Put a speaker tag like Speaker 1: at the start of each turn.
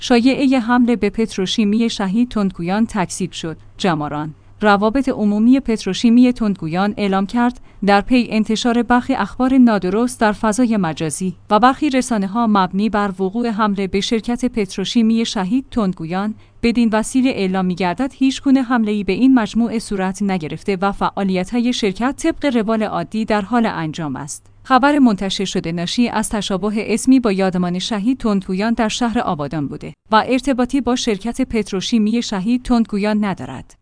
Speaker 1: شایعه حمله به پتروشیمی شهید تندگویان تکذیب شد. جماران روابط عمومی پتروشیمی تندگویان اعلام کرد در پی انتشار برخی اخبار نادرست در فضای مجازی و برخی رسانه‌ها مبنی بر وقوع حمله به شرکت پتروشیمی شهید تندگویان بدین وسیله اعلام می‌گردد هیچگونه حمله‌ای به این مجموعه صورت نگرفته و فعالیت‌های شرکت طبق روال عادی در حال انجام است. خبر منتشر شده ناشی از تشابه اسمی با یادمان شهید تندگویان در شهر آبادان بوده و ارتباطی با شرکت پتروشیمی شهید تندگویان ندارد.